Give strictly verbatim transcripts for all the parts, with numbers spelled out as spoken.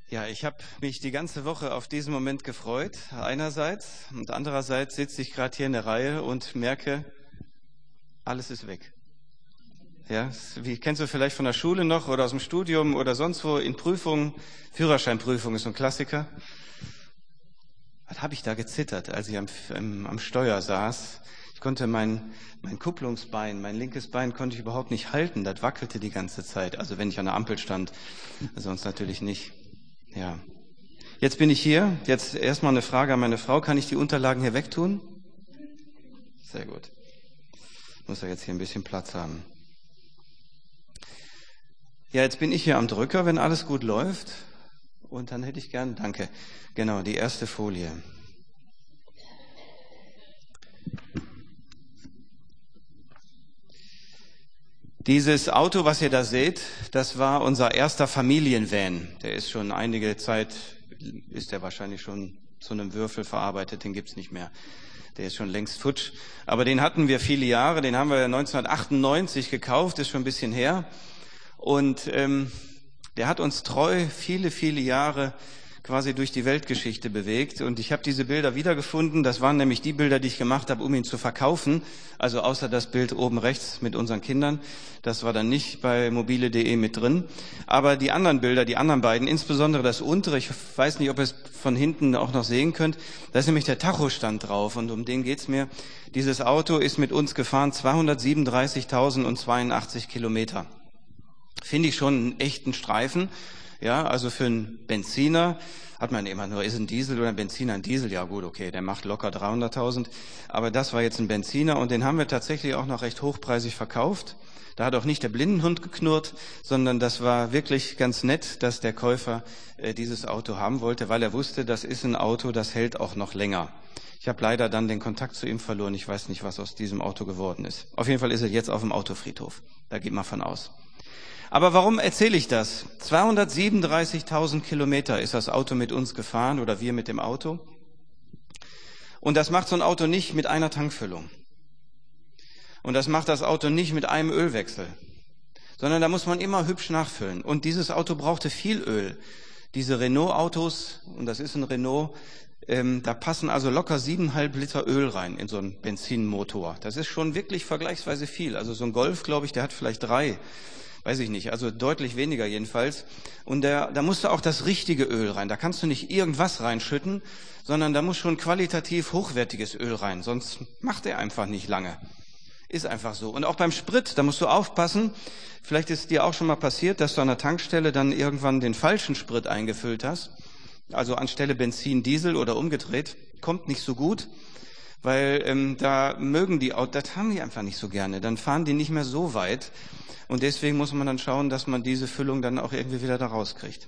Ja, ich habe mich die ganze Woche auf diesen Moment gefreut, einerseits. Und andererseits sitze ich gerade hier in der Reihe und merke, alles ist weg. Ja, wie kennst du vielleicht von der Schule noch oder aus dem Studium oder sonst wo in Prüfungen? Führerscheinprüfung ist so ein Klassiker. Was habe ich da gezittert, als ich am, am, am Steuer saß? Ich konnte mein, mein Kupplungsbein, mein linkes Bein konnte ich überhaupt nicht halten. Das wackelte die ganze Zeit. Also wenn ich an der Ampel stand, sonst natürlich nicht. Ja. Jetzt bin ich hier. Jetzt erstmal eine Frage an meine Frau. Kann ich die Unterlagen hier wegtun? Sehr gut. Muss ja jetzt hier ein bisschen Platz haben. Ja, jetzt bin ich hier am Drücker, wenn alles gut läuft. Und dann hätte ich gern, danke, genau, die erste Folie. Dieses Auto, was ihr da seht, das war unser erster Familienvan. Der ist schon einige Zeit, ist der wahrscheinlich schon zu einem Würfel verarbeitet, den gibt's nicht mehr. Der ist schon längst futsch. Aber den hatten wir viele Jahre, den haben wir neunzehnhundertachtundneunzig gekauft, ist schon ein bisschen her. Und ähm, der hat uns treu viele, viele Jahre quasi durch die Weltgeschichte bewegt. Und ich habe diese Bilder wiedergefunden. Das waren nämlich die Bilder, die ich gemacht habe, um ihn zu verkaufen. Also außer das Bild oben rechts mit unseren Kindern. Das war dann nicht bei mobile punkt de mit drin. Aber die anderen Bilder, die anderen beiden, insbesondere das untere, ich weiß nicht, ob ihr es von hinten auch noch sehen könnt, da ist nämlich der Tachostand drauf. Und um den geht's mir. Dieses Auto ist mit uns gefahren zweihundertsiebenunddreißigtausendzweiundachtzig Kilometer. Finde ich schon einen echten Streifen. Ja, also für einen Benziner hat man immer nur, ist ein Diesel oder ein Benziner ein Diesel? Ja gut, okay, der macht locker dreihunderttausend. Aber das war jetzt ein Benziner und den haben wir tatsächlich auch noch recht hochpreisig verkauft. Da hat auch nicht der Blindenhund geknurrt, sondern das war wirklich ganz nett, dass der Käufer äh, dieses Auto haben wollte, weil er wusste, das ist ein Auto, das hält auch noch länger. Ich habe leider dann den Kontakt zu ihm verloren. Ich weiß nicht, was aus diesem Auto geworden ist. Auf jeden Fall ist er jetzt auf dem Autofriedhof. Da geht man von aus. Aber warum erzähle ich das? zweihundertsiebenunddreißigtausend Kilometer ist das Auto mit uns gefahren oder wir mit dem Auto. Und das macht so ein Auto nicht mit einer Tankfüllung. Und das macht das Auto nicht mit einem Ölwechsel. Sondern da muss man immer hübsch nachfüllen. Und dieses Auto brauchte viel Öl. Diese Renault-Autos, und das ist ein Renault, ähm, da passen also locker siebeneinhalb Liter Öl rein in so einen Benzinmotor. Das ist schon wirklich vergleichsweise viel. Also so ein Golf, glaube ich, der hat vielleicht drei. Weiß ich nicht, also deutlich weniger jedenfalls. Und der, da musst du auch das richtige Öl rein. Da kannst du nicht irgendwas reinschütten, sondern da muss schon qualitativ hochwertiges Öl rein. Sonst macht er einfach nicht lange. Ist einfach so. Und auch beim Sprit, da musst du aufpassen. Vielleicht ist dir auch schon mal passiert, dass du an der Tankstelle dann irgendwann den falschen Sprit eingefüllt hast. Also anstelle Benzin, Diesel oder umgedreht. Kommt nicht so gut. Weil ähm, da mögen die Autos, das haben die einfach nicht so gerne. Dann fahren die nicht mehr so weit. Und deswegen muss man dann schauen, dass man diese Füllung dann auch irgendwie wieder da rauskriegt.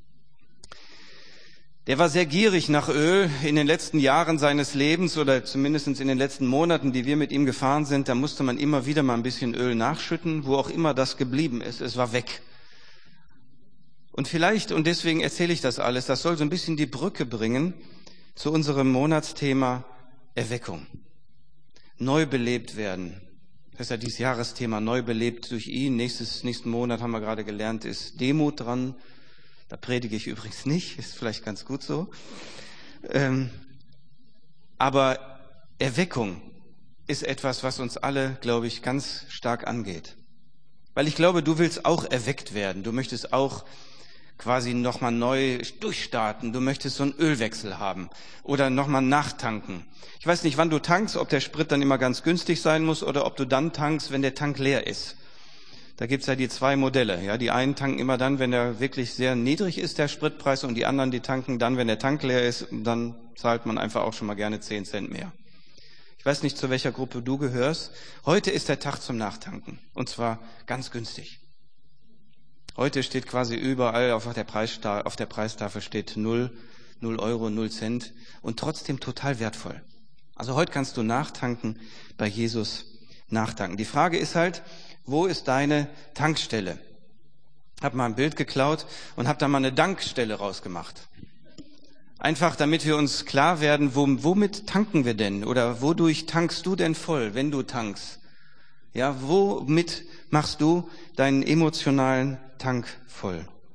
Der war sehr gierig nach Öl in den letzten Jahren seines Lebens oder zumindest in den letzten Monaten, die wir mit ihm gefahren sind. Da musste man immer wieder mal ein bisschen Öl nachschütten, wo auch immer das geblieben ist. Es war weg. Und vielleicht, und deswegen erzähle ich das alles, das soll so ein bisschen die Brücke bringen zu unserem Monatsthema Erweckung. Neu belebt werden. Das ist ja dieses Jahresthema, neu belebt durch ihn. Nächstes, nächsten Monat haben wir gerade gelernt, ist Demut dran. Da predige ich übrigens nicht, ist vielleicht ganz gut so. Ähm, aber Erweckung ist etwas, was uns alle, glaube ich, ganz stark angeht. Weil ich glaube, du willst auch erweckt werden. Du möchtest auch quasi nochmal neu durchstarten. Du möchtest so einen Ölwechsel haben oder nochmal nachtanken. Ich weiß nicht, wann du tankst, ob der Sprit dann immer ganz günstig sein muss oder ob du dann tankst, wenn der Tank leer ist. Da gibt's ja die zwei Modelle. Ja, die einen tanken immer dann, wenn der wirklich sehr niedrig ist, der Spritpreis, und die anderen, die tanken dann, wenn der Tank leer ist. Und dann zahlt man einfach auch schon mal gerne zehn Cent mehr. Ich weiß nicht, zu welcher Gruppe du gehörst. Heute ist der Tag zum Nachtanken. Und zwar ganz günstig. Heute steht quasi überall auf der, Preissta- auf der Preistafel steht null, null Euro, null Cent und trotzdem total wertvoll. Also heute kannst du nachtanken, bei Jesus nachtanken. Die Frage ist halt, wo ist deine Tankstelle? Ich habe mal ein Bild geklaut und habe da mal eine Dankstelle rausgemacht. Einfach, damit wir uns klar werden, womit tanken wir denn? Oder wodurch tankst du denn voll, wenn du tankst? Ja, womit machst du deinen emotionalen Tank voll?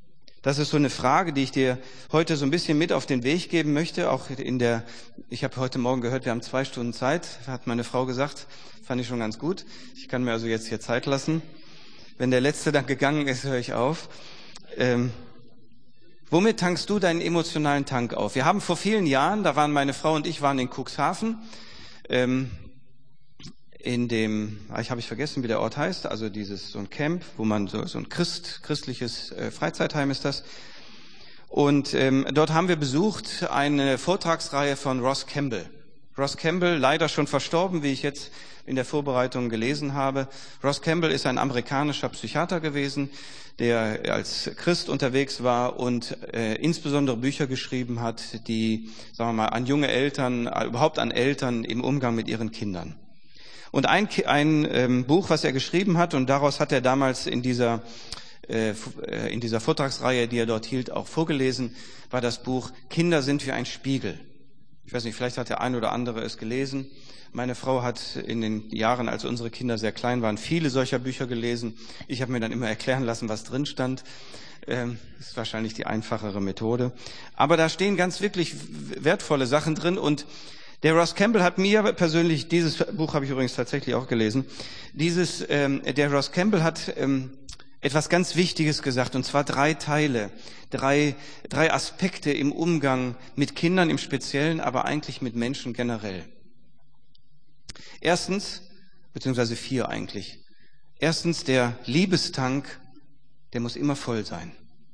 Das ist so eine Frage, die ich dir heute so ein bisschen mit auf den Weg geben möchte. Auch in der, ich habe heute Morgen gehört, wir haben zwei Stunden Zeit, hat meine Frau gesagt. Fand ich schon ganz gut. Ich kann mir also jetzt hier Zeit lassen. Wenn der Letzte dann gegangen ist, höre ich auf. Ähm, womit tankst du deinen emotionalen Tank auf? Wir haben vor vielen Jahren, da waren meine Frau und ich waren in Cuxhaven, ähm, in dem, ich habe ich vergessen, wie der Ort heißt, also dieses so ein Camp, wo man so, so ein Christ, christliches äh, Freizeitheim ist das. Und ähm, dort haben wir besucht eine Vortragsreihe von Ross Campbell. Ross Campbell, leider schon verstorben, wie ich jetzt in der Vorbereitung gelesen habe. Ross Campbell ist ein amerikanischer Psychiater gewesen, der als Christ unterwegs war und äh, insbesondere Bücher geschrieben hat, die, sagen wir mal, an junge Eltern, überhaupt an Eltern im Umgang mit ihren Kindern. Und ein, ein ähm, Buch, was er geschrieben hat, und daraus hat er damals in dieser, äh, in dieser Vortragsreihe, die er dort hielt, auch vorgelesen, war das Buch Kinder sind wie ein Spiegel. Ich weiß nicht, vielleicht hat der ein oder andere es gelesen. Meine Frau hat in den Jahren, als unsere Kinder sehr klein waren, viele solcher Bücher gelesen. Ich habe mir dann immer erklären lassen, was drin stand. Ähm, das ist wahrscheinlich die einfachere Methode. Aber da stehen ganz wirklich wertvolle Sachen drin, und der Ross Campbell hat mir persönlich, dieses Buch habe ich übrigens tatsächlich auch gelesen, dieses, ähm, der Ross Campbell hat ähm, etwas ganz Wichtiges gesagt, und zwar drei Teile, drei, drei Aspekte im Umgang mit Kindern im Speziellen, aber eigentlich mit Menschen generell. Erstens, beziehungsweise vier eigentlich. Erstens, der Liebestank, der muss immer voll sein.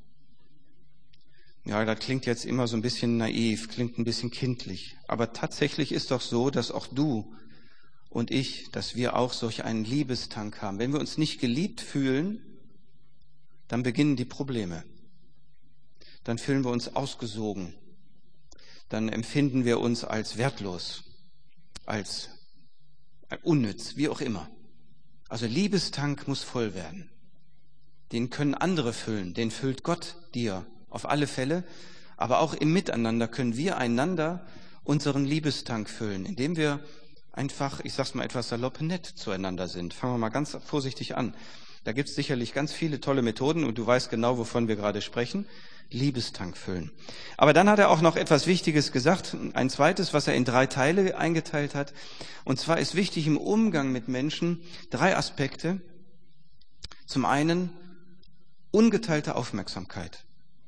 Ja, das klingt jetzt immer so ein bisschen naiv, klingt ein bisschen kindlich. Aber tatsächlich ist doch so, dass auch du und ich, dass wir auch solch einen Liebestank haben. Wenn wir uns nicht geliebt fühlen, dann beginnen die Probleme. Dann fühlen wir uns ausgesogen. Dann empfinden wir uns als wertlos, als unnütz, wie auch immer. Also Liebestank muss voll werden. Den können andere füllen, den füllt Gott dir. Auf alle Fälle, aber auch im Miteinander können wir einander unseren Liebestank füllen, indem wir einfach, ich sag's mal etwas salopp, nett zueinander sind. Fangen wir mal ganz vorsichtig an. Da gibt's sicherlich ganz viele tolle Methoden, und du weißt genau, wovon wir gerade sprechen. Liebestank füllen. Aber dann hat er auch noch etwas Wichtiges gesagt, ein zweites, was er in drei Teile eingeteilt hat. Und zwar ist wichtig im Umgang mit Menschen drei Aspekte. Zum einen ungeteilte Aufmerksamkeit.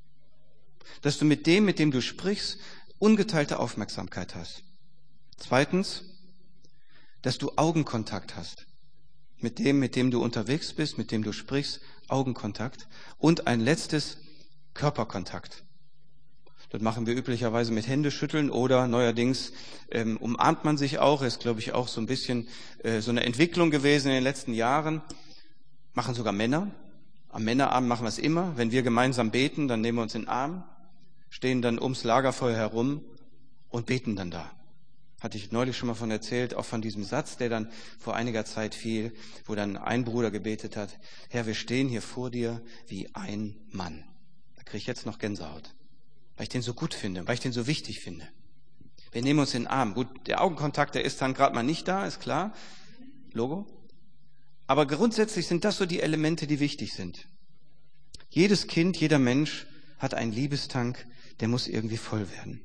Dass du mit dem, mit dem du sprichst, ungeteilte Aufmerksamkeit hast. Zweitens, dass du Augenkontakt hast. Mit dem, mit dem du unterwegs bist, mit dem du sprichst, Augenkontakt. Und ein letztes, Körperkontakt. Das machen wir üblicherweise mit Händeschütteln oder neuerdings ähm, umarmt man sich auch. Ist, glaube ich, auch so ein bisschen äh, so eine Entwicklung gewesen in den letzten Jahren. Machen sogar Männer. Am Männerabend machen wir es immer. Wenn wir gemeinsam beten, dann nehmen wir uns in den Arm, stehen dann ums Lagerfeuer herum und beten dann da. Hatte ich neulich schon mal von erzählt, auch von diesem Satz, der dann vor einiger Zeit fiel, wo dann ein Bruder gebetet hat: Herr, wir stehen hier vor dir wie ein Mann. Da kriege ich jetzt noch Gänsehaut, weil ich den so gut finde, weil ich den so wichtig finde. Wir nehmen uns in den Arm. Gut, der Augenkontakt, der ist dann gerade mal nicht da, ist klar. Logo. Aber grundsätzlich sind das so die Elemente, die wichtig sind. Jedes Kind, jeder Mensch hat einen Liebestank, der muss irgendwie voll werden.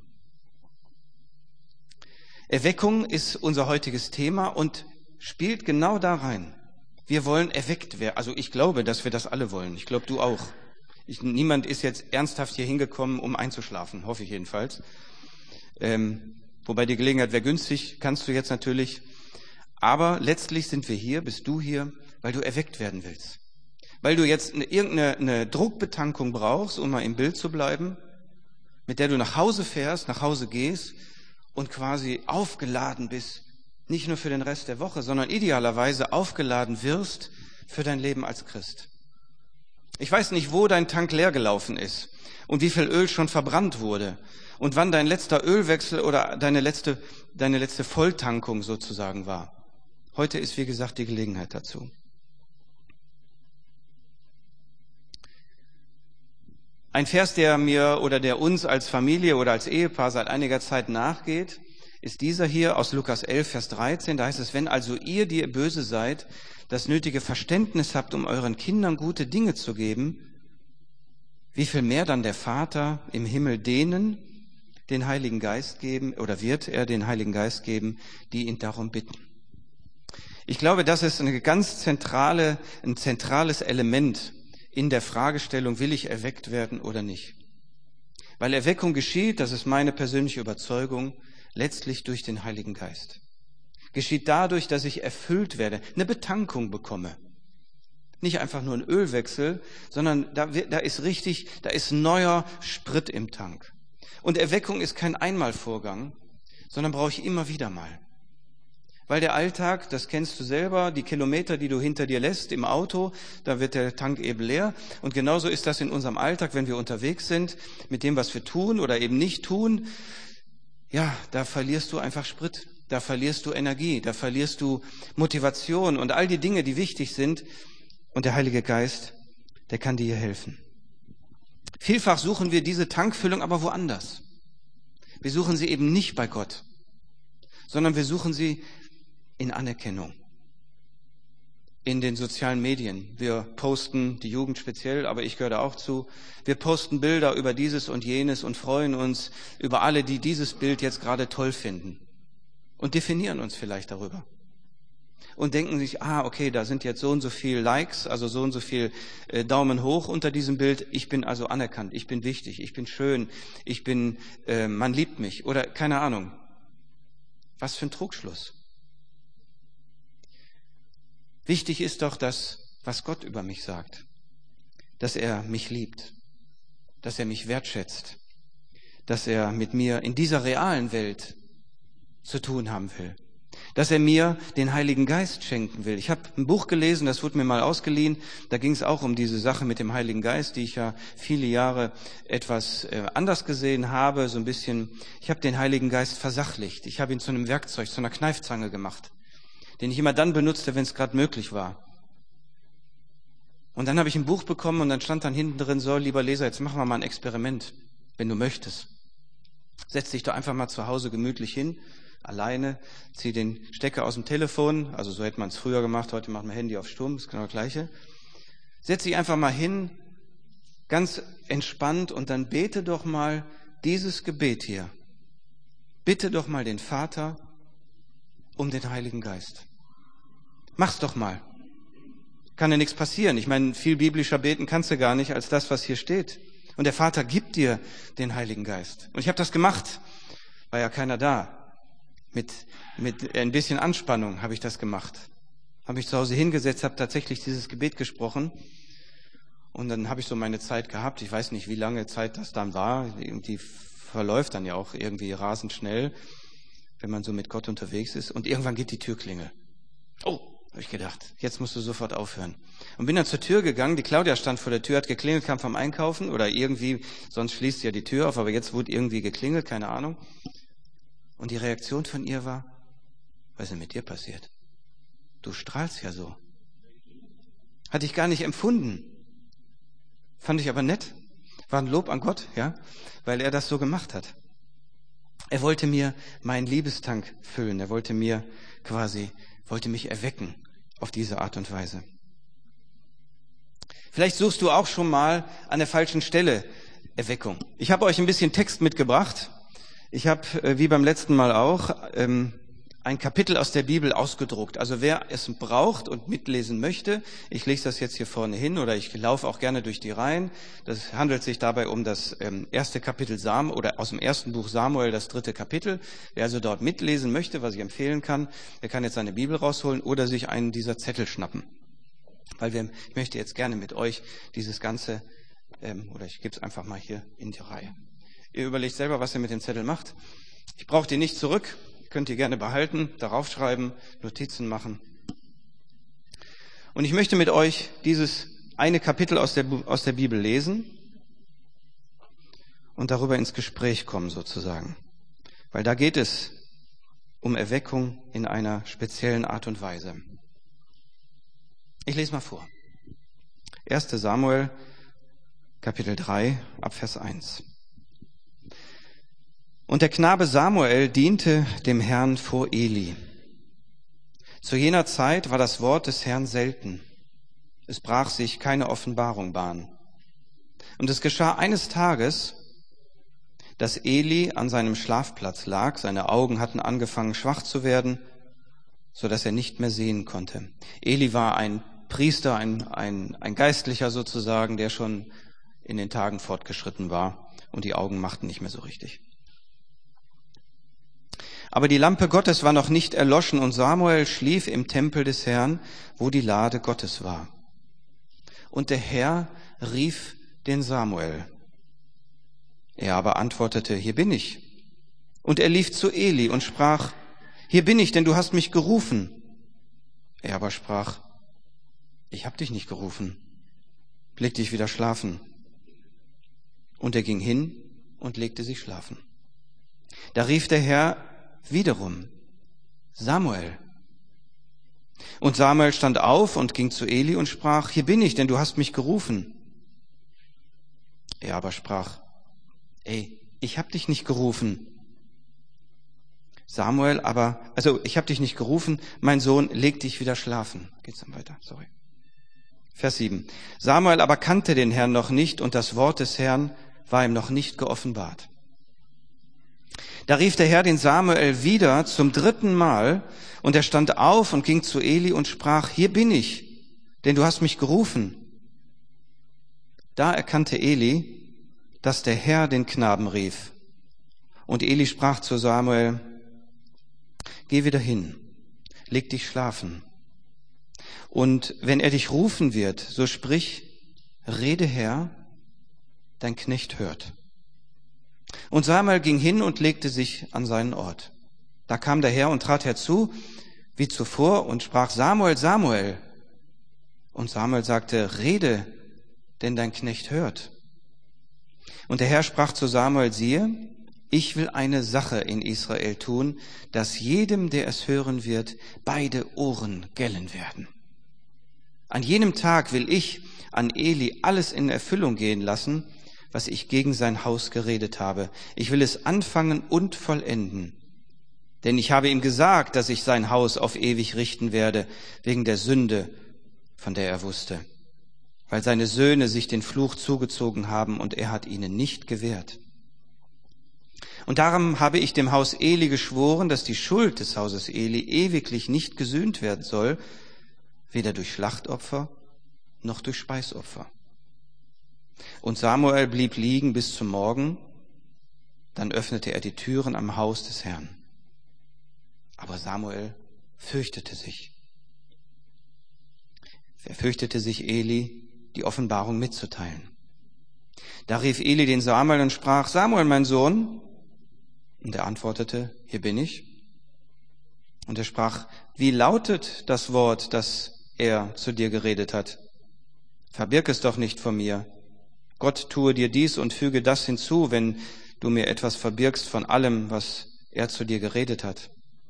Erweckung ist unser heutiges Thema und spielt genau da rein. Wir wollen erweckt werden. Also ich glaube, dass wir das alle wollen. Ich glaube, du auch. Ich, niemand ist jetzt ernsthaft hier hingekommen, um einzuschlafen, hoffe ich jedenfalls. Ähm, wobei die Gelegenheit wäre günstig, kannst du jetzt natürlich. Aber letztlich sind wir hier, bist du hier, weil du erweckt werden willst. Weil du jetzt eine, irgendeine eine Druckbetankung brauchst, um mal im Bild zu bleiben, mit der du nach Hause fährst, nach Hause gehst und quasi aufgeladen bist, nicht nur für den Rest der Woche, sondern idealerweise aufgeladen wirst für dein Leben als Christ. Ich weiß nicht, wo dein Tank leer gelaufen ist und wie viel Öl schon verbrannt wurde und wann dein letzter Ölwechsel oder deine letzte, deine letzte Volltankung sozusagen war. Heute ist, wie gesagt, die Gelegenheit dazu. Ein Vers, der mir oder der uns als Familie oder als Ehepaar seit einiger Zeit nachgeht, ist dieser hier aus Lukas elf, Vers dreizehn. Da heißt es: Wenn also ihr, die ihr böse seid, das nötige Verständnis habt, um euren Kindern gute Dinge zu geben, wie viel mehr dann der Vater im Himmel denen den Heiligen Geist geben, oder wird er den Heiligen Geist geben, die ihn darum bitten. Ich glaube, das ist eine ganz zentrale, ein zentrales Element in der Fragestellung, will ich erweckt werden oder nicht. Weil Erweckung geschieht, das ist meine persönliche Überzeugung, letztlich durch den Heiligen Geist. Geschieht dadurch, dass ich erfüllt werde, eine Betankung bekomme. Nicht einfach nur ein Ölwechsel, sondern da, da ist richtig, da ist neuer Sprit im Tank. Und Erweckung ist kein Einmalvorgang, sondern brauche ich immer wieder mal. Weil der Alltag, das kennst du selber, die Kilometer, die du hinter dir lässt im Auto, da wird der Tank eben leer. Und genauso ist das in unserem Alltag, wenn wir unterwegs sind, mit dem, was wir tun oder eben nicht tun. Ja, da verlierst du einfach Sprit, da verlierst du Energie, da verlierst du Motivation und all die Dinge, die wichtig sind. Und der Heilige Geist, der kann dir hier helfen. Vielfach suchen wir diese Tankfüllung aber woanders. Wir suchen sie eben nicht bei Gott, sondern wir suchen sie in Anerkennung, in den sozialen Medien. Wir posten, die Jugend speziell, aber ich gehöre da auch zu, wir posten Bilder über dieses und jenes und freuen uns über alle, die dieses Bild jetzt gerade toll finden und definieren uns vielleicht darüber. Und denken sich, ah, okay, da sind jetzt so und so viel Likes, also so und so viel äh, Daumen hoch unter diesem Bild. Ich bin also anerkannt, ich bin wichtig, ich bin schön, ich bin, äh, man liebt mich oder keine Ahnung. Was für ein Trugschluss. Wichtig ist doch das, was Gott über mich sagt. Dass er mich liebt, dass er mich wertschätzt, dass er mit mir in dieser realen Welt zu tun haben will. Dass er mir den Heiligen Geist schenken will. Ich habe ein Buch gelesen, das wurde mir mal ausgeliehen, da ging es auch um diese Sache mit dem Heiligen Geist, die ich ja viele Jahre etwas äh, anders gesehen habe, so ein bisschen, ich habe den Heiligen Geist versachlicht, ich habe ihn zu einem Werkzeug, zu einer Kneifzange gemacht, den ich immer dann benutzte, wenn es gerade möglich war. Und dann habe ich ein Buch bekommen und dann stand dann hinten drin, so, lieber Leser, jetzt machen wir mal ein Experiment, wenn du möchtest. Setz dich doch einfach mal zu Hause gemütlich hin, alleine, zieh den Stecker aus dem Telefon, also so hätte man es früher gemacht, heute macht man Handy auf Stumm, ist genau das Gleiche. Setz dich einfach mal hin, ganz entspannt und dann bete doch mal dieses Gebet hier. Bitte doch mal den Vater um den Heiligen Geist. Mach's doch mal. Kann ja nichts passieren. Ich meine, viel biblischer beten kannst du gar nicht als das, was hier steht. Und der Vater gibt dir den Heiligen Geist. Und ich habe das gemacht, war ja keiner da. Mit, mit ein bisschen Anspannung habe ich das gemacht. Habe mich zu Hause hingesetzt, habe tatsächlich dieses Gebet gesprochen. Und dann habe ich so meine Zeit gehabt. Ich weiß nicht, wie lange Zeit das dann war. Die verläuft dann ja auch irgendwie rasend schnell, wenn man so mit Gott unterwegs ist. Und irgendwann geht die Türklingel. Oh, habe ich gedacht, jetzt musst du sofort aufhören. Und bin dann zur Tür gegangen. Die Claudia stand vor der Tür, hat geklingelt, kam vom Einkaufen. Oder irgendwie, sonst schließt sie ja die Tür auf. Aber jetzt wurde irgendwie geklingelt, keine Ahnung. Und die Reaktion von ihr war, was ist denn mit dir passiert? Du strahlst ja so. Hatte ich gar nicht empfunden. Fand ich aber nett. War ein Lob an Gott, ja, weil er das so gemacht hat. Er wollte mir meinen Liebestank füllen. Er wollte mir quasi, wollte mich erwecken auf diese Art und Weise. Vielleicht suchst du auch schon mal an der falschen Stelle Erweckung. Ich habe euch ein bisschen Text mitgebracht. Ich habe, wie beim letzten Mal auch, ein Kapitel aus der Bibel ausgedruckt. Also wer es braucht und mitlesen möchte, ich lese das jetzt hier vorne hin oder ich laufe auch gerne durch die Reihen. Das handelt sich dabei um das erste Kapitel Samuel oder aus dem ersten Buch Samuel, das dritte Kapitel. Wer also dort mitlesen möchte, was ich empfehlen kann, der kann jetzt seine Bibel rausholen oder sich einen dieser Zettel schnappen. Weil wir, ich möchte jetzt gerne mit euch dieses Ganze, oder ich gebe es einfach mal hier in die Reihe. Ihr überlegt selber, was ihr mit dem Zettel macht. Ich brauche die nicht zurück. Könnt ihr gerne behalten, darauf schreiben, Notizen machen. Und ich möchte mit euch dieses eine Kapitel aus der, aus der Bibel lesen und darüber ins Gespräch kommen sozusagen. Weil da geht es um Erweckung in einer speziellen Art und Weise. Ich lese mal vor. erster Samuel, Kapitel drei, ab Vers eins. Und der Knabe Samuel diente dem Herrn vor Eli. Zu jener Zeit war das Wort des Herrn selten. Es brach sich keine Offenbarung Bahn. Und es geschah eines Tages, dass Eli an seinem Schlafplatz lag. Seine Augen hatten angefangen schwach zu werden, so dass er nicht mehr sehen konnte. Eli war ein Priester, ein, ein, ein Geistlicher sozusagen, der schon in den Tagen fortgeschritten war und die Augen machten nicht mehr so richtig. Aber die Lampe Gottes war noch nicht erloschen und Samuel schlief im Tempel des Herrn, wo die Lade Gottes war. Und der Herr rief den Samuel. Er aber antwortete, hier bin ich. Und er lief zu Eli und sprach, hier bin ich, denn du hast mich gerufen. Er aber sprach, ich hab dich nicht gerufen. Leg dich wieder schlafen. Und er ging hin und legte sich schlafen. Da rief der Herr wiederum, Samuel. Und Samuel stand auf und ging zu Eli und sprach, hier bin ich, denn du hast mich gerufen. Er aber sprach, ey, ich hab dich nicht gerufen. Samuel aber, also ich hab dich nicht gerufen, mein Sohn, leg dich wieder schlafen. Geht's dann weiter, sorry. Vers sieben. Samuel aber kannte den Herrn noch nicht und das Wort des Herrn war ihm noch nicht geoffenbart. Da rief der Herr den Samuel wieder zum dritten Mal und er stand auf und ging zu Eli und sprach, hier bin ich, denn du hast mich gerufen. Da erkannte Eli, dass der Herr den Knaben rief. Und Eli sprach zu Samuel, geh wieder hin, leg dich schlafen. Und wenn er dich rufen wird, so sprich, rede Herr, dein Knecht hört. Und Samuel ging hin und legte sich an seinen Ort. Da kam der Herr und trat herzu, wie zuvor, und sprach, Samuel, Samuel. Und Samuel sagte, rede, denn dein Knecht hört. Und der Herr sprach zu Samuel, siehe, ich will eine Sache in Israel tun, dass jedem, der es hören wird, beide Ohren gellen werden. An jenem Tag will ich an Eli alles in Erfüllung gehen lassen, was ich gegen sein Haus geredet habe. Ich will es anfangen und vollenden. Denn ich habe ihm gesagt, dass ich sein Haus auf ewig richten werde, wegen der Sünde, von der er wusste. Weil seine Söhne sich den Fluch zugezogen haben und er hat ihnen nicht gewährt. Und darum habe ich dem Haus Eli geschworen, dass die Schuld des Hauses Eli ewiglich nicht gesühnt werden soll, weder durch Schlachtopfer noch durch Speisopfer. Und Samuel blieb liegen bis zum Morgen, dann öffnete er die Türen am Haus des Herrn. Aber Samuel fürchtete sich. Er fürchtete sich, Eli die Offenbarung mitzuteilen. Da rief Eli den Samuel und sprach, Samuel, mein Sohn. Und er antwortete, hier bin ich. Und er sprach, wie lautet das Wort, das er zu dir geredet hat? Verbirg es doch nicht vor mir. Gott tue dir dies und füge das hinzu, wenn du mir etwas verbirgst von allem, was er zu dir geredet hat.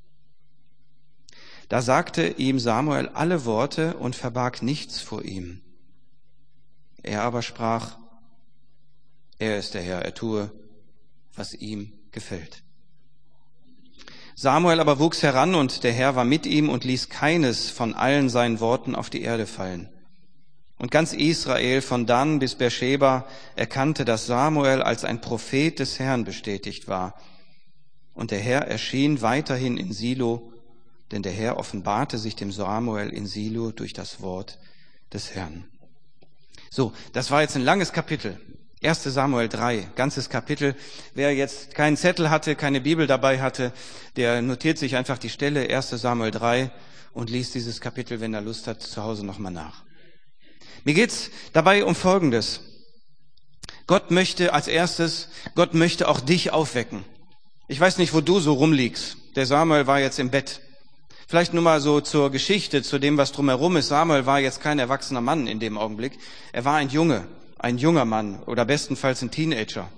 Da sagte ihm Samuel alle Worte und verbarg nichts vor ihm. Er aber sprach, er ist der Herr, er tue, was ihm gefällt. Samuel aber wuchs heran und der Herr war mit ihm und ließ keines von allen seinen Worten auf die Erde fallen. Und ganz Israel von Dan bis Beersheba erkannte, dass Samuel als ein Prophet des Herrn bestätigt war. Und der Herr erschien weiterhin in Silo, denn der Herr offenbarte sich dem Samuel in Silo durch das Wort des Herrn. So, das war jetzt ein langes Kapitel. erster Samuel drei, ganzes Kapitel. Wer jetzt keinen Zettel hatte, keine Bibel dabei hatte, der notiert sich einfach die Stelle erster Samuel drei und liest dieses Kapitel, wenn er Lust hat, zu Hause nochmal nach. Mir geht's dabei um Folgendes. Gott möchte als erstes, Gott möchte auch dich aufwecken. Ich weiß nicht, wo du so rumliegst. Der Samuel war jetzt im Bett. Vielleicht nur mal so zur Geschichte, zu dem, was drumherum ist. Samuel war jetzt kein erwachsener Mann in dem Augenblick. Er war ein Junge, ein junger Mann oder bestenfalls ein Teenager.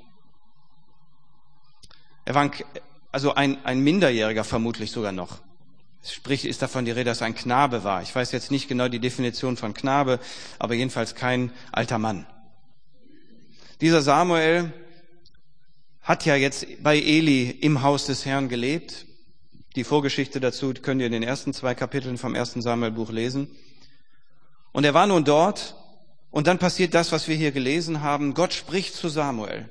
Er war ein, also ein, ein Minderjähriger vermutlich sogar noch. Sprich, ist davon die Rede, dass er ein Knabe war. Ich weiß jetzt nicht genau die Definition von Knabe, aber jedenfalls kein alter Mann. Dieser Samuel hat ja jetzt bei Eli im Haus des Herrn gelebt. Die Vorgeschichte dazu könnt ihr in den ersten zwei Kapiteln vom ersten Samuel-Buch lesen. Und er war nun dort Und dann passiert das, was wir hier gelesen haben. Gott spricht zu Samuel.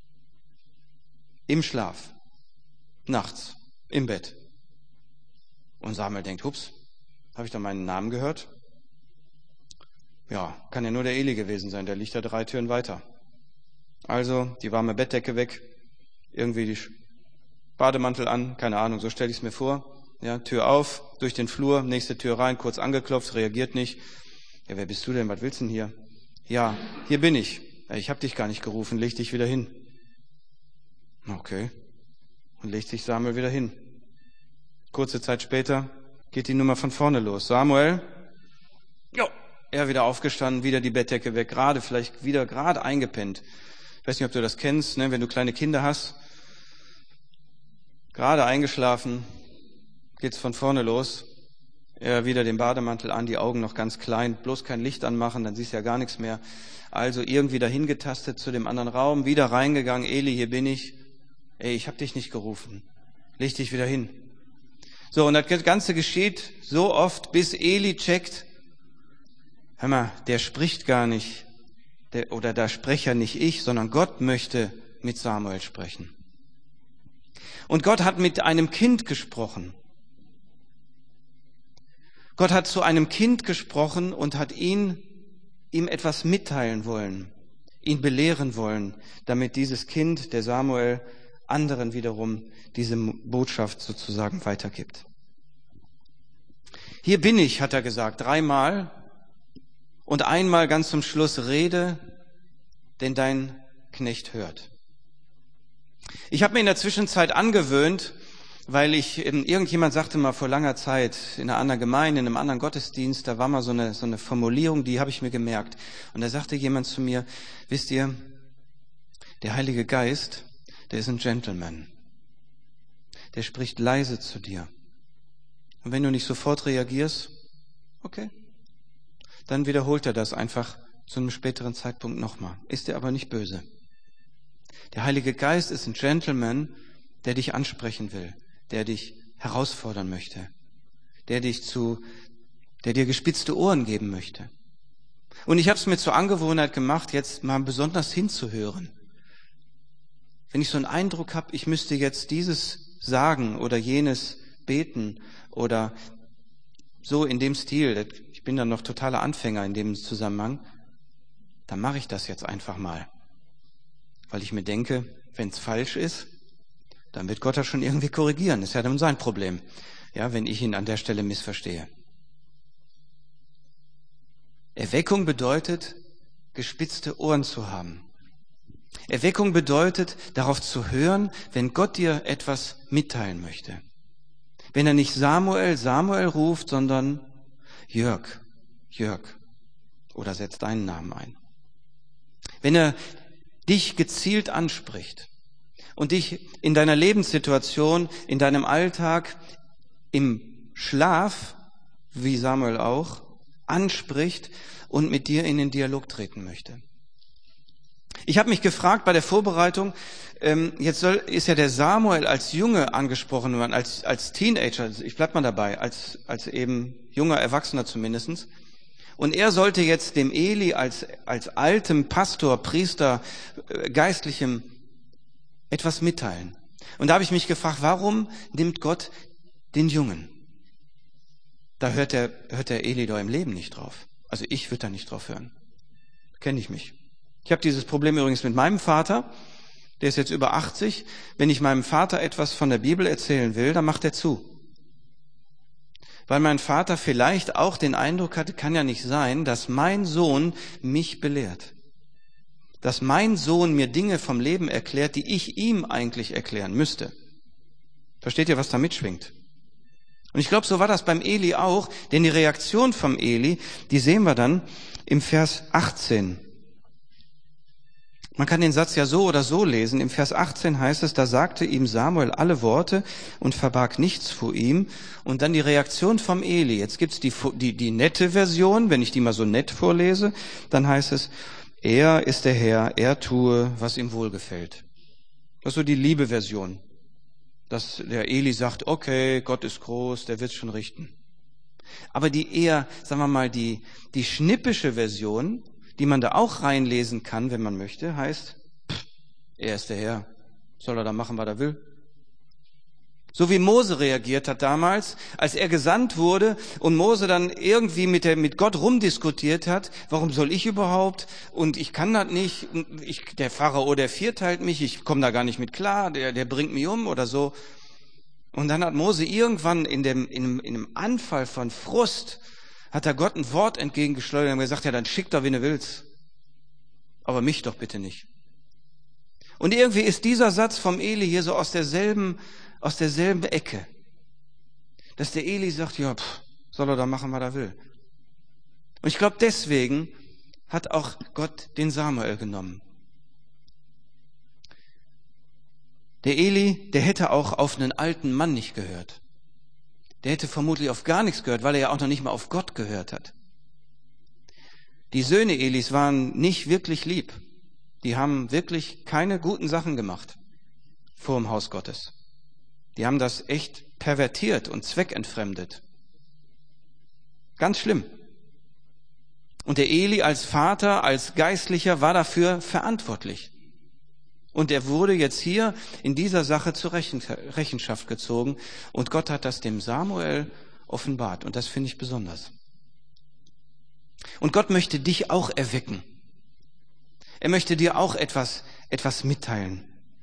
Im Schlaf. Nachts. Im Bett. Und Samuel denkt, hups, habe ich da meinen Namen gehört? Ja, kann ja nur der Eli gewesen sein, der liegt da drei Türen weiter. Also die warme Bettdecke weg, irgendwie die Bademantel an, keine Ahnung, so stelle ich es mir vor. Ja, Tür auf, durch den Flur, nächste Tür rein, kurz angeklopft, reagiert nicht. Ja, wer bist du denn, was willst du denn hier? Ja, hier bin ich. Ja, ich habe dich gar nicht gerufen, leg dich wieder hin. Okay. Und legt sich Samuel wieder hin. Kurze Zeit später geht die Nummer von vorne los. Samuel, jo, er wieder aufgestanden, wieder die Bettdecke weg, gerade vielleicht wieder gerade eingepennt. Ich weiß nicht, ob du das kennst, ne? Wenn du kleine Kinder hast, gerade eingeschlafen, geht's von vorne los. Er wieder den Bademantel an, die Augen noch ganz klein, bloß kein Licht anmachen, dann siehst du ja gar nichts mehr. Also irgendwie dahin getastet zu dem anderen Raum, wieder reingegangen, Eli, hier bin ich. Ey, ich hab dich nicht gerufen. Leg dich wieder hin. So, und das Ganze geschieht so oft, bis Eli checkt, hör mal, der spricht gar nicht, der, oder der Sprecher nicht ich, sondern Gott möchte mit Samuel sprechen. Und Gott hat mit einem Kind gesprochen. Gott hat zu einem Kind gesprochen und hat ihn, ihm etwas mitteilen wollen, ihn belehren wollen, damit dieses Kind, der Samuel, anderen wiederum diese Botschaft sozusagen weitergibt. Hier bin ich, hat er gesagt, dreimal und einmal ganz zum Schluss, rede, denn dein Knecht hört. Ich habe mir in der Zwischenzeit angewöhnt, weil ich, irgendjemand sagte mal vor langer Zeit in einer anderen Gemeinde, in einem anderen Gottesdienst, da war mal so eine, so eine Formulierung, die habe ich mir gemerkt. Und da sagte jemand zu mir, wisst ihr, der Heilige Geist, der ist ein Gentleman. Der spricht leise zu dir. Und wenn du nicht sofort reagierst, okay, dann wiederholt er das einfach zu einem späteren Zeitpunkt nochmal. Ist er aber nicht böse. Der Heilige Geist ist ein Gentleman, der dich ansprechen will, der dich herausfordern möchte, der dich zu, der dir gespitzte Ohren geben möchte. Und ich habe es mir zur Angewohnheit gemacht, jetzt mal besonders hinzuhören. Wenn ich so einen Eindruck habe, ich müsste jetzt dieses sagen oder jenes beten oder so in dem Stil, ich bin dann noch totaler Anfänger in dem Zusammenhang, dann mache ich das jetzt einfach mal. Weil ich mir denke, wenn es falsch ist, dann wird Gott das schon irgendwie korrigieren. Das ist ja dann sein Problem, ja, wenn ich ihn an der Stelle missverstehe. Erweckung bedeutet, gespitzte Ohren zu haben. Erweckung bedeutet, darauf zu hören, wenn Gott dir etwas mitteilen möchte. Wenn er nicht Samuel, Samuel ruft, sondern Jörg, Jörg oder setzt deinen Namen ein. Wenn er dich gezielt anspricht und dich in deiner Lebenssituation, in deinem Alltag, im Schlaf, wie Samuel auch, anspricht und mit dir in den Dialog treten möchte. Ich habe mich gefragt bei der Vorbereitung, ähm, jetzt soll, ist ja der Samuel als Junge angesprochen worden, als, als Teenager, ich bleib mal dabei, als, als eben junger Erwachsener zumindestens. Und er sollte jetzt dem Eli als, als altem Pastor, Priester, äh, Geistlichem etwas mitteilen. Und da habe ich mich gefragt, warum nimmt Gott den Jungen? Da hört der, hört der Eli doch im Leben nicht drauf. Also ich würde da nicht drauf hören. Kenne ich mich. Ich habe dieses Problem übrigens mit meinem Vater, der ist jetzt über achtzig. Wenn ich meinem Vater etwas von der Bibel erzählen will, dann macht er zu. Weil mein Vater vielleicht auch den Eindruck hatte, kann ja nicht sein, dass mein Sohn mich belehrt. Dass mein Sohn mir Dinge vom Leben erklärt, die ich ihm eigentlich erklären müsste. Versteht ihr, was da mitschwingt? Und ich glaube, so war das beim Eli auch, denn die Reaktion vom Eli, die sehen wir dann im Vers achtzehn. Man kann den Satz ja so oder so lesen. Im Vers achtzehn heißt es, da sagte ihm Samuel alle Worte und verbarg nichts vor ihm. Und dann die Reaktion vom Eli. Jetzt gibt's die, die, die nette Version, wenn ich die mal so nett vorlese, dann heißt es, er ist der Herr, er tue, was ihm wohlgefällt. Das ist so die liebe Version. Dass der Eli sagt, okay, Gott ist groß, der wird's schon richten. Aber die eher, sagen wir mal, die, die schnippische Version, die man da auch reinlesen kann, wenn man möchte, heißt, pff, er ist der Herr, soll er da machen, was er will. So wie Mose reagiert hat damals, als er gesandt wurde und Mose dann irgendwie mit, der, mit Gott rumdiskutiert hat, warum soll ich überhaupt und ich kann das nicht, ich, der Pharao, der vierteilt mich, ich komme da gar nicht mit klar, der, der bringt mich um oder so. Und dann hat Mose irgendwann in dem, in, in einem Anfall von Frust, hat er Gott ein Wort entgegengeschleudert und gesagt, ja, dann schick doch, wie du willst. Aber mich doch bitte nicht. Und irgendwie ist dieser Satz vom Eli hier so aus derselben, aus derselben Ecke. Dass der Eli sagt, ja, pff, soll er da machen, was er will. Und ich glaube, deswegen hat auch Gott den Samuel genommen. Der Eli, der hätte auch auf einen alten Mann nicht gehört. Der hätte vermutlich auf gar nichts gehört, weil er ja auch noch nicht mal auf Gott gehört hat. Die Söhne Elis waren nicht wirklich lieb. Die haben wirklich keine guten Sachen gemacht vor dem Haus Gottes. Die haben das echt pervertiert und zweckentfremdet. Ganz schlimm. Und der Eli als Vater, als Geistlicher war dafür verantwortlich. Und er wurde jetzt hier in dieser Sache zur Rechenschaft gezogen. Und Gott hat das dem Samuel offenbart. Und das finde ich besonders. Und Gott möchte dich auch erwecken. Er möchte dir auch etwas, etwas mitteilen.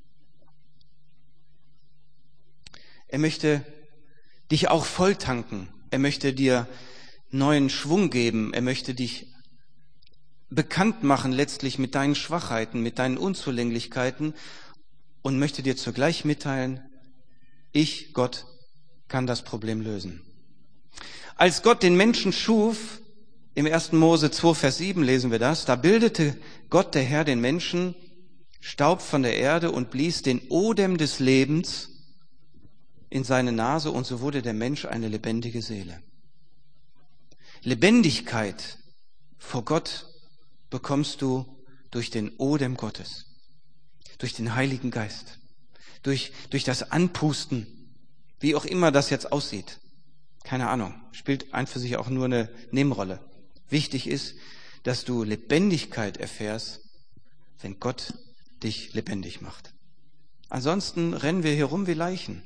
Er möchte dich auch volltanken. Er möchte dir neuen Schwung geben. Er möchte dich bekannt machen letztlich mit deinen Schwachheiten, mit deinen Unzulänglichkeiten und möchte dir zugleich mitteilen, ich, Gott, kann das Problem lösen. Als Gott den Menschen schuf, im ersten Mose zwei, Vers sieben lesen wir das, da bildete Gott, der Herr, den Menschen, Staub von der Erde und blies den Odem des Lebens in seine Nase und so wurde der Mensch eine lebendige Seele. Lebendigkeit vor Gott bekommst du durch den Odem Gottes, durch den Heiligen Geist, durch, durch das Anpusten, wie auch immer das jetzt aussieht. Keine Ahnung, spielt ein für sich auch nur eine Nebenrolle. Wichtig ist, dass du Lebendigkeit erfährst, wenn Gott dich lebendig macht. Ansonsten rennen wir hier rum wie Leichen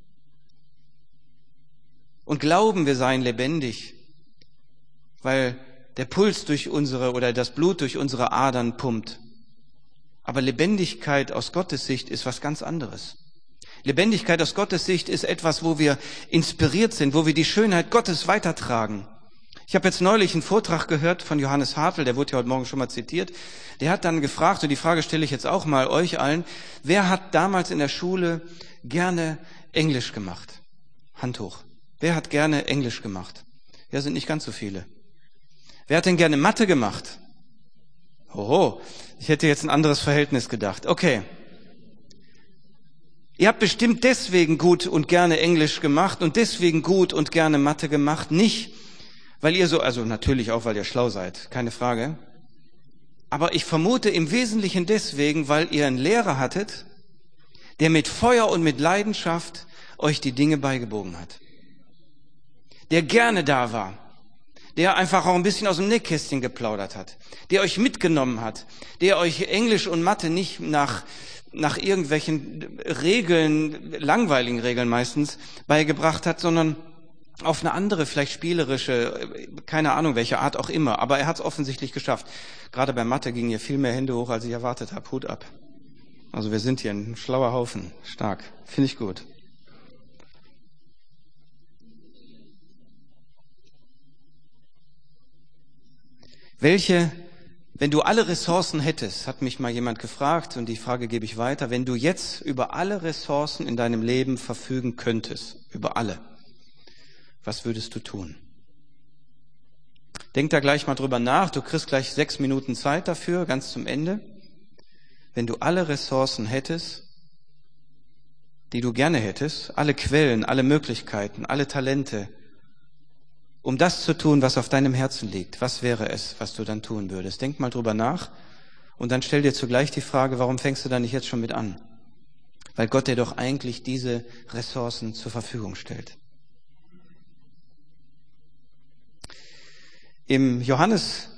und glauben, wir seien lebendig, weil der Puls durch unsere oder das Blut durch unsere Adern pumpt. Aber Lebendigkeit aus Gottes Sicht ist was ganz anderes. Lebendigkeit aus Gottes Sicht ist etwas, wo wir inspiriert sind, wo wir die Schönheit Gottes weitertragen. Ich habe jetzt neulich einen Vortrag gehört von Johannes Hartl, der wurde ja heute Morgen schon mal zitiert. Der hat dann gefragt, und die Frage stelle ich jetzt auch mal euch allen, wer hat damals in der Schule gerne Englisch gemacht? Hand hoch. Wer hat gerne Englisch gemacht? Ja, sind nicht ganz so viele. Wer hat denn gerne Mathe gemacht? Hoho, ich hätte jetzt ein anderes Verhältnis gedacht. Okay. Ihr habt bestimmt deswegen gut und gerne Englisch gemacht und deswegen gut und gerne Mathe gemacht, nicht, weil ihr so, also natürlich auch, weil ihr schlau seid, keine Frage. Aber ich vermute im Wesentlichen deswegen, weil ihr einen Lehrer hattet, der mit Feuer und mit Leidenschaft euch die Dinge beigebogen hat. Der gerne da war. Der einfach auch ein bisschen aus dem Nähkästchen geplaudert hat, der euch mitgenommen hat, der euch Englisch und Mathe nicht nach, nach irgendwelchen Regeln, langweiligen Regeln meistens, beigebracht hat, sondern auf eine andere, vielleicht spielerische, keine Ahnung welche Art auch immer, aber er hat es offensichtlich geschafft. Gerade bei Mathe gingen hier viel mehr Hände hoch, als ich erwartet habe. Hut ab. Also wir sind hier ein schlauer Haufen. Stark. Finde ich gut. Welche, wenn du alle Ressourcen hättest, hat mich mal jemand gefragt und die Frage gebe ich weiter, wenn du jetzt über alle Ressourcen in deinem Leben verfügen könntest, über alle, was würdest du tun? Denk da gleich mal drüber nach, du kriegst gleich sechs Minuten Zeit dafür, ganz zum Ende. Wenn du alle Ressourcen hättest, die du gerne hättest, alle Quellen, alle Möglichkeiten, alle Talente, um das zu tun, was auf deinem Herzen liegt, was wäre es, was du dann tun würdest? Denk mal drüber nach und dann stell dir zugleich die Frage, warum fängst du da nicht jetzt schon mit an? Weil Gott dir doch eigentlich diese Ressourcen zur Verfügung stellt. Im Johannes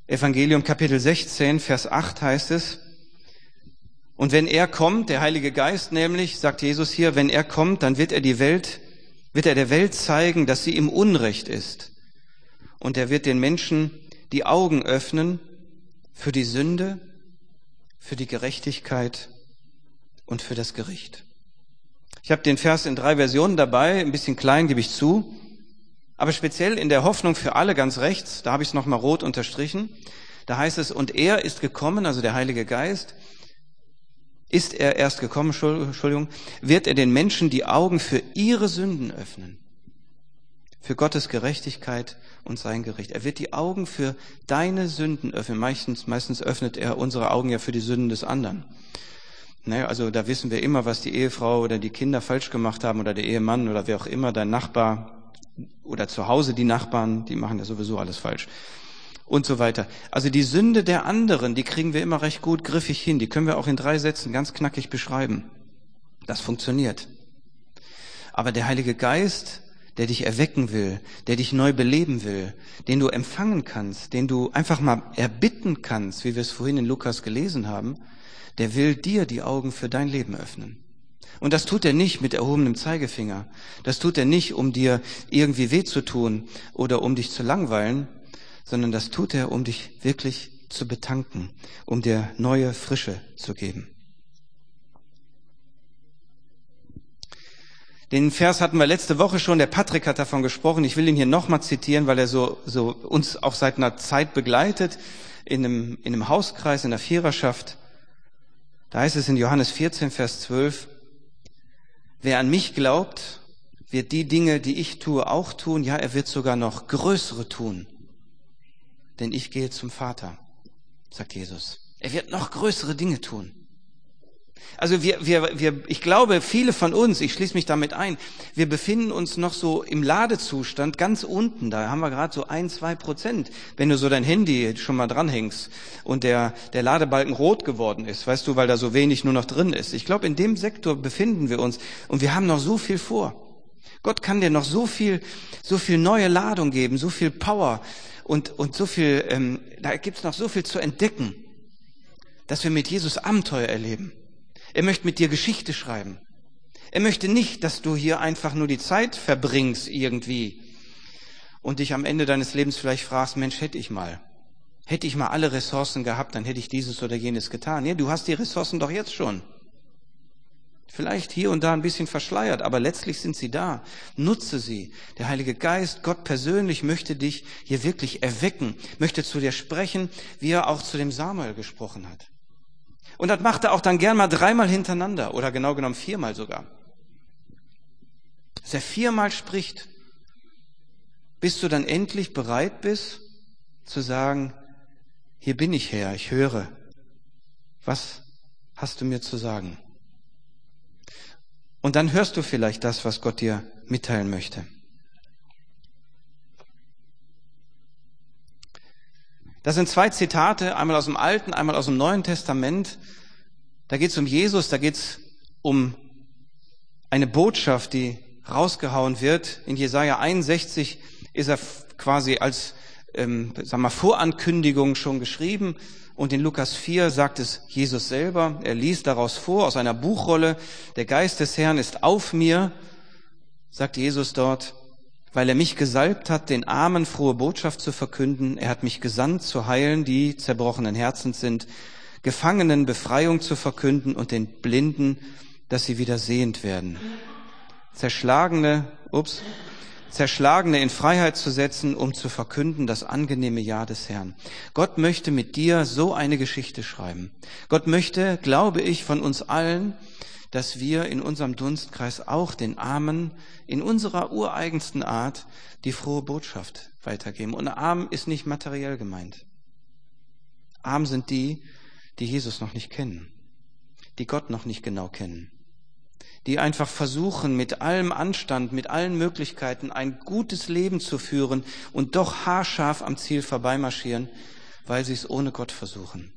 Evangelium Kapitel sechzehn, Vers acht heißt es, und wenn er kommt, der Heilige Geist nämlich, sagt Jesus hier, wenn er kommt, dann wird er die Welt, wird er der Welt zeigen, dass sie im Unrecht ist. Und er wird den Menschen die Augen öffnen für die Sünde, für die Gerechtigkeit und für das Gericht. Ich habe den Vers in drei Versionen dabei, ein bisschen klein, gebe ich zu, aber speziell in der Hoffnung für alle ganz rechts, da habe ich es nochmal rot unterstrichen, da heißt es, und er ist gekommen, also der Heilige Geist, ist er erst gekommen, Entschuldigung, wird er den Menschen die Augen für ihre Sünden öffnen, für Gottes Gerechtigkeit und sein Gericht. Er wird die Augen für deine Sünden öffnen. Meistens, meistens öffnet er unsere Augen ja für die Sünden des anderen. Naja, also da wissen wir immer, was die Ehefrau oder die Kinder falsch gemacht haben oder der Ehemann oder wer auch immer, dein Nachbar oder zu Hause die Nachbarn, die machen ja sowieso alles falsch. Und so weiter. Also die Sünde der anderen, die kriegen wir immer recht gut griffig hin. Die können wir auch in drei Sätzen ganz knackig beschreiben. Das funktioniert. Aber der Heilige Geist, der dich erwecken will, der dich neu beleben will, den du empfangen kannst, den du einfach mal erbitten kannst, wie wir es vorhin in Lukas gelesen haben, der will dir die Augen für dein Leben öffnen. Und das tut er nicht mit erhobenem Zeigefinger. Das tut er nicht, um dir irgendwie weh zu tun oder um dich zu langweilen, sondern das tut er, um dich wirklich zu betanken, um dir neue Frische zu geben. Den Vers hatten wir letzte Woche schon, der Patrick hat davon gesprochen. Ich will ihn hier nochmal zitieren, weil er so, so uns auch seit einer Zeit begleitet, in einem, in einem Hauskreis, in der Viererschaft. Da heißt es in Johannes vierzehn, Vers zwölf, wer an mich glaubt, wird die Dinge, die ich tue, auch tun. Ja, er wird sogar noch größere tun. Denn ich gehe zum Vater, sagt Jesus. Er wird noch größere Dinge tun. Also wir, wir, wir, ich glaube, viele von uns, ich schließe mich damit ein, wir befinden uns noch so im Ladezustand ganz unten. Da haben wir gerade so ein, zwei Prozent. Wenn du so dein Handy schon mal dranhängst und der, der Ladebalken rot geworden ist, weißt du, weil da so wenig nur noch drin ist. Ich glaube, in dem Sektor befinden wir uns und wir haben noch so viel vor. Gott kann dir noch so viel, so viel neue Ladung geben, so viel Power und, und so viel, ähm, da gibt's noch so viel zu entdecken, dass wir mit Jesus Abenteuer erleben. Er möchte mit dir Geschichte schreiben. Er möchte nicht, dass du hier einfach nur die Zeit verbringst irgendwie und dich am Ende deines Lebens vielleicht fragst, Mensch, hätte ich mal. Hätte ich mal alle Ressourcen gehabt, dann hätte ich dieses oder jenes getan. Ja, du hast die Ressourcen doch jetzt schon. Vielleicht hier und da ein bisschen verschleiert, aber letztlich sind sie da. Nutze sie. Der Heilige Geist, Gott persönlich möchte dich hier wirklich erwecken, möchte zu dir sprechen, wie er auch zu dem Samuel gesprochen hat. Und das macht er auch dann gern mal dreimal hintereinander oder genau genommen viermal sogar. Dass er viermal spricht, bis du dann endlich bereit bist zu sagen, hier bin ich Herr, ich höre. Was hast du mir zu sagen? Und dann hörst du vielleicht das, was Gott dir mitteilen möchte. Das sind zwei Zitate, einmal aus dem Alten, einmal aus dem Neuen Testament. Da geht es um Jesus, da geht es um eine Botschaft, die rausgehauen wird. In Jesaja einundsechzig ist er quasi als ähm, sagen wir, Vorankündigung schon geschrieben. Und in Lukas vier sagt es Jesus selber. Er liest daraus vor, aus einer Buchrolle. Der Geist des Herrn ist auf mir, sagt Jesus dort, weil er mich gesalbt hat, den Armen frohe Botschaft zu verkünden. Er hat mich gesandt, zu heilen, die zerbrochenen Herzens sind, Gefangenen Befreiung zu verkünden und den Blinden, dass sie wieder sehend werden. Zerschlagene, ups, Zerschlagene in Freiheit zu setzen, um zu verkünden das angenehme Ja des Herrn. Gott möchte mit dir so eine Geschichte schreiben. Gott möchte, glaube ich, von uns allen, dass wir in unserem Dunstkreis auch den Armen in unserer ureigensten Art die frohe Botschaft weitergeben. Und arm ist nicht materiell gemeint. Arm sind die, die Jesus noch nicht kennen, die Gott noch nicht genau kennen, die einfach versuchen, mit allem Anstand, mit allen Möglichkeiten ein gutes Leben zu führen und doch haarscharf am Ziel vorbeimarschieren, weil sie es ohne Gott versuchen.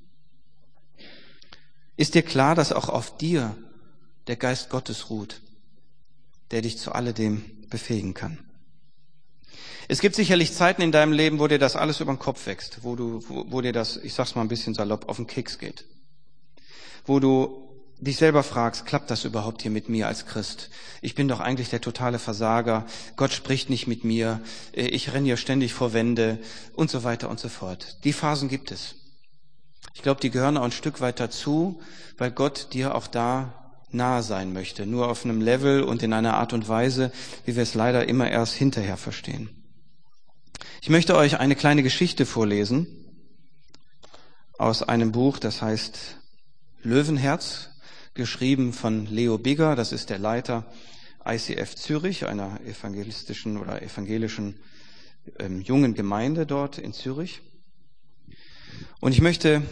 Ist dir klar, dass auch auf dir der Geist Gottes ruht, der dich zu alledem befähigen kann? Es gibt sicherlich Zeiten in deinem Leben, wo dir das alles über den Kopf wächst, wo du, wo, wo dir das, ich sag's mal ein bisschen salopp, auf den Keks geht. Wo du dich selber fragst, klappt das überhaupt hier mit mir als Christ? Ich bin doch eigentlich der totale Versager. Gott spricht nicht mit mir. Ich renne hier ständig vor Wände und so weiter und so fort. Die Phasen gibt es. Ich glaube, die gehören auch ein Stück weit dazu, weil Gott dir auch da nahe sein möchte. Nur auf einem Level und in einer Art und Weise, wie wir es leider immer erst hinterher verstehen. Ich möchte euch eine kleine Geschichte vorlesen aus einem Buch, das heißt Löwenherz, geschrieben von Leo Bigger, das ist der Leiter I C F Zürich, einer evangelistischen oder evangelischen ähm, jungen Gemeinde dort in Zürich. Und ich möchte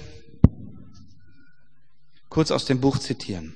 kurz aus dem Buch zitieren.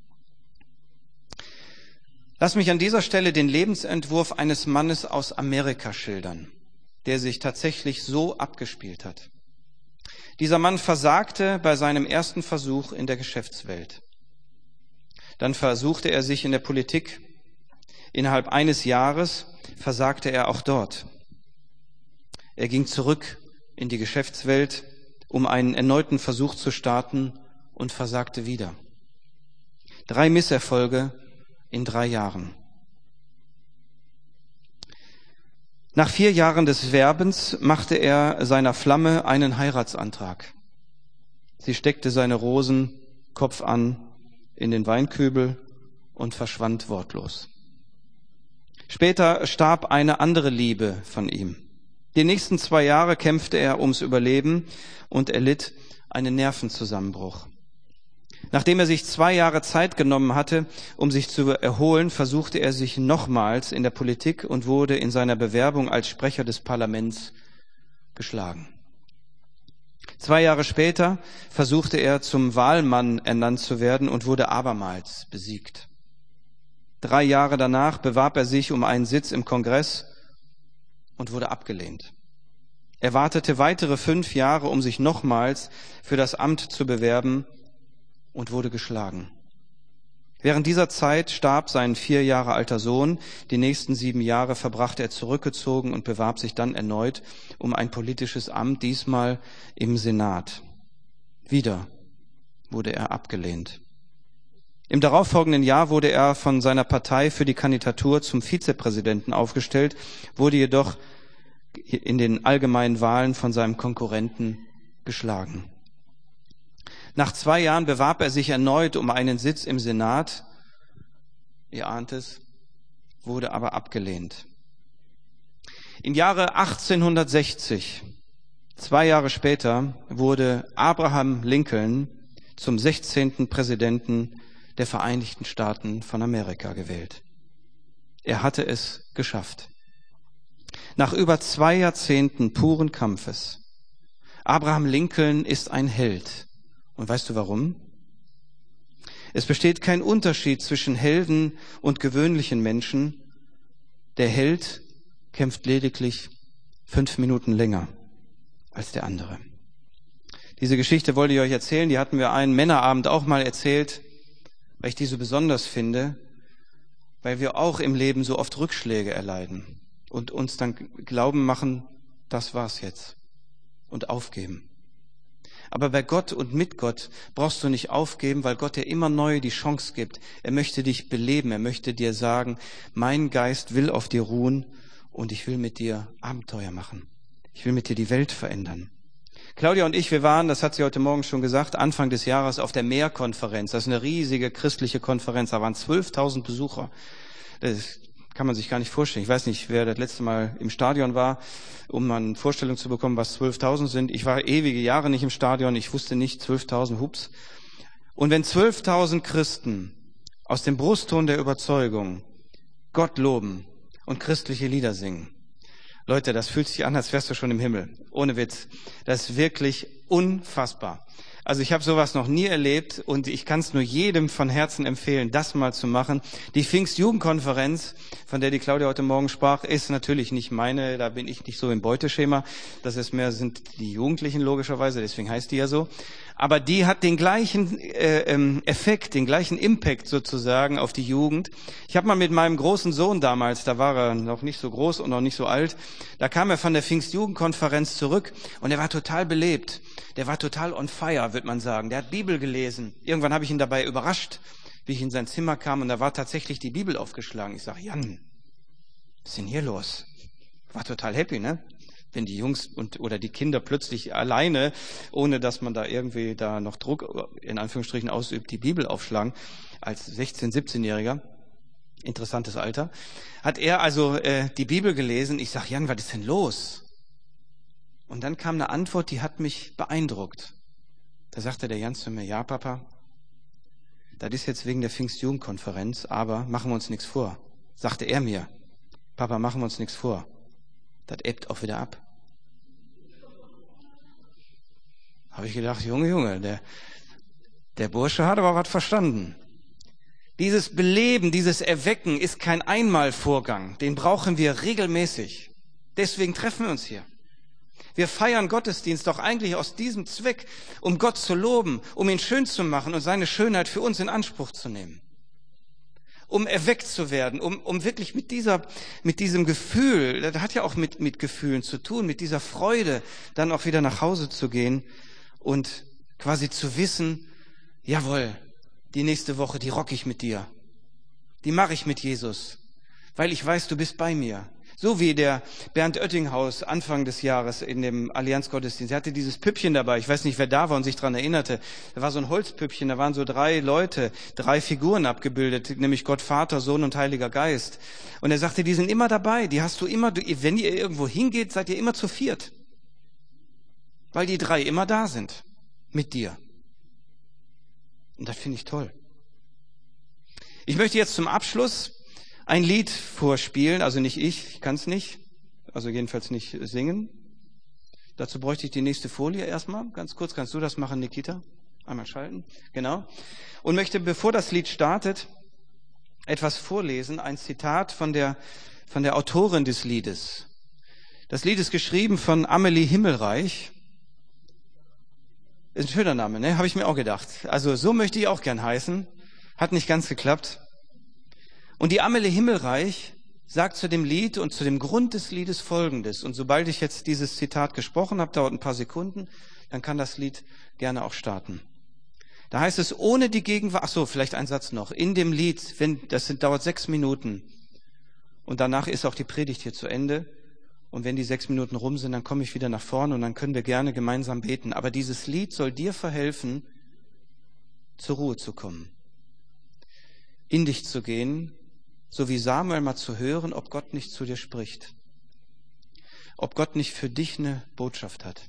Lass mich an dieser Stelle den Lebensentwurf eines Mannes aus Amerika schildern, der sich tatsächlich so abgespielt hat. Dieser Mann versagte bei seinem ersten Versuch in der Geschäftswelt. Dann versuchte er sich in der Politik. Innerhalb eines Jahres versagte er auch dort. Er ging zurück in die Geschäftswelt, um einen erneuten Versuch zu starten und versagte wieder. Drei Misserfolge in drei Jahren. Nach vier Jahren des Werbens machte er seiner Flamme einen Heiratsantrag. Sie steckte seine Rosen Kopf an in den Weinkübel und verschwand wortlos. Später starb eine andere Liebe von ihm. Die nächsten zwei Jahre kämpfte er ums Überleben und erlitt einen Nervenzusammenbruch. Nachdem er sich zwei Jahre Zeit genommen hatte, um sich zu erholen, versuchte er sich nochmals in der Politik und wurde in seiner Bewerbung als Sprecher des Parlaments geschlagen. Zwei Jahre später versuchte er, zum Wahlmann ernannt zu werden und wurde abermals besiegt. Drei Jahre danach bewarb er sich um einen Sitz im Kongress und wurde abgelehnt. Er wartete weitere fünf Jahre, um sich nochmals für das Amt zu bewerben und wurde geschlagen. Während dieser Zeit starb sein vier Jahre alter Sohn. Die nächsten sieben Jahre verbrachte er zurückgezogen und bewarb sich dann erneut um ein politisches Amt, diesmal im Senat. Wieder wurde er abgelehnt. Im darauffolgenden Jahr wurde er von seiner Partei für die Kandidatur zum Vizepräsidenten aufgestellt, wurde jedoch in den allgemeinen Wahlen von seinem Konkurrenten geschlagen. Nach zwei Jahren bewarb er sich erneut um einen Sitz im Senat. Ihr ahnt es, wurde aber abgelehnt. Im Jahre achtzehnhundertsechzig, zwei Jahre später, wurde Abraham Lincoln zum sechzehnten Präsidenten der Vereinigten Staaten von Amerika gewählt. Er hatte es geschafft. Nach über zwei Jahrzehnten puren Kampfes. Abraham Lincoln ist ein Held. Und weißt du warum? Es besteht kein Unterschied zwischen Helden und gewöhnlichen Menschen. Der Held kämpft lediglich fünf Minuten länger als der andere. Diese Geschichte wollte ich euch erzählen. Die hatten wir einen Männerabend auch mal erzählt, weil ich die so besonders finde, weil wir auch im Leben so oft Rückschläge erleiden und uns dann glauben machen, das war's jetzt und aufgeben. Aber bei Gott und mit Gott brauchst du nicht aufgeben, weil Gott dir immer neu die Chance gibt. Er möchte dich beleben, er möchte dir sagen, mein Geist will auf dir ruhen und ich will mit dir Abenteuer machen. Ich will mit dir die Welt verändern. Claudia und ich, wir waren, das hat sie heute Morgen schon gesagt, Anfang des Jahres auf der Mehrkonferenz. Das ist eine riesige christliche Konferenz, da waren zwölftausend Besucher. Das kann man sich gar nicht vorstellen. Ich weiß nicht, wer das letzte Mal im Stadion war, um mal eine Vorstellung zu bekommen, was zwölftausend sind. Ich war ewige Jahre nicht im Stadion, ich wusste nicht, zwölftausend, hups. Und wenn zwölftausend Christen aus dem Brustton der Überzeugung Gott loben und christliche Lieder singen, Leute, das fühlt sich an, als wärst du schon im Himmel. Ohne Witz. Das ist wirklich unfassbar. Also ich habe sowas noch nie erlebt und ich kann es nur jedem von Herzen empfehlen, das mal zu machen. Die Pfingstjugendkonferenz, von der die Claudia heute Morgen sprach, ist natürlich nicht meine, da bin ich nicht so im Beuteschema. Das ist mehr, sind die Jugendlichen logischerweise, deswegen heißt die ja so. Aber die hat den gleichen äh, ähm, Effekt, den gleichen Impact sozusagen auf die Jugend. Ich habe mal mit meinem großen Sohn damals, da war er noch nicht so groß und noch nicht so alt, da kam er von der Pfingstjugendkonferenz zurück und er war total belebt. Der war total on fire, würde man sagen. Der hat Bibel gelesen. Irgendwann habe ich ihn dabei überrascht, wie ich in sein Zimmer kam und da war tatsächlich die Bibel aufgeschlagen. Ich sage, Jan, was ist denn hier los? War total happy, ne? Wenn die Jungs und oder die Kinder plötzlich alleine, ohne dass man da irgendwie da noch Druck in Anführungsstrichen ausübt, die Bibel aufschlagen, als sechzehn-, siebzehnjähriger, interessantes Alter, hat er also äh, die Bibel gelesen. Ich sage, Jan, was ist denn los? Und dann kam eine Antwort, die hat mich beeindruckt. Da sagte der Jan zu mir, ja Papa, das ist jetzt wegen der Pfingstjugendkonferenz, aber machen wir uns nichts vor. Sagte er mir, Papa, machen wir uns nichts vor. Das ebbt auch wieder ab. Habe ich gedacht, Junge, Junge, der, der Bursche hat aber was verstanden. Dieses Beleben, dieses Erwecken ist kein Einmalvorgang. Den brauchen wir regelmäßig. Deswegen treffen wir uns hier. Wir feiern Gottesdienst doch eigentlich aus diesem Zweck, um Gott zu loben, um ihn schön zu machen und seine Schönheit für uns in Anspruch zu nehmen. Um erweckt zu werden, um, um wirklich mit dieser, mit diesem Gefühl, das hat ja auch mit, mit Gefühlen zu tun, mit dieser Freude, dann auch wieder nach Hause zu gehen und quasi zu wissen, jawohl, die nächste Woche, die rock ich mit dir. Die mache ich mit Jesus, weil ich weiß, du bist bei mir. So wie der Bernd Oettinghaus Anfang des Jahres in dem Allianzgottesdienst. Er hatte dieses Püppchen dabei. Ich weiß nicht, wer da war und sich dran erinnerte. Da war so ein Holzpüppchen, da waren so drei Leute, drei Figuren abgebildet, nämlich Gott, Vater, Sohn und Heiliger Geist. Und er sagte, die sind immer dabei. Die hast du immer, wenn ihr irgendwo hingeht, seid ihr immer zu viert. Weil die drei immer da sind. Mit dir. Und das finde ich toll. Ich möchte jetzt zum Abschluss ein Lied vorspielen, also nicht ich, ich kann es nicht, also jedenfalls nicht singen. Dazu bräuchte ich die nächste Folie erstmal, ganz kurz, kannst du das machen, Nikita? Einmal schalten, genau. Und möchte, bevor das Lied startet, etwas vorlesen, ein Zitat von der, von der Autorin des Liedes. Das Lied ist geschrieben von Amelie Himmelreich. Ist ein schöner Name, ne? Habe ich mir auch gedacht. Also so möchte ich auch gern heißen. Hat nicht ganz geklappt. Und die Amelie Himmelreich sagt zu dem Lied und zu dem Grund des Liedes Folgendes. Und sobald ich jetzt dieses Zitat gesprochen habe, dauert ein paar Sekunden, dann kann das Lied gerne auch starten. Da heißt es, ohne die Gegenwart, ach so, vielleicht ein Satz noch. In dem Lied, wenn, das sind, dauert sechs Minuten. Und danach ist auch die Predigt hier zu Ende. Und wenn die sechs Minuten rum sind, dann komme ich wieder nach vorne und dann können wir gerne gemeinsam beten. Aber dieses Lied soll dir verhelfen, zur Ruhe zu kommen. In dich zu gehen, so wie Samuel mal zu hören, ob Gott nicht zu dir spricht. Ob Gott nicht für dich eine Botschaft hat.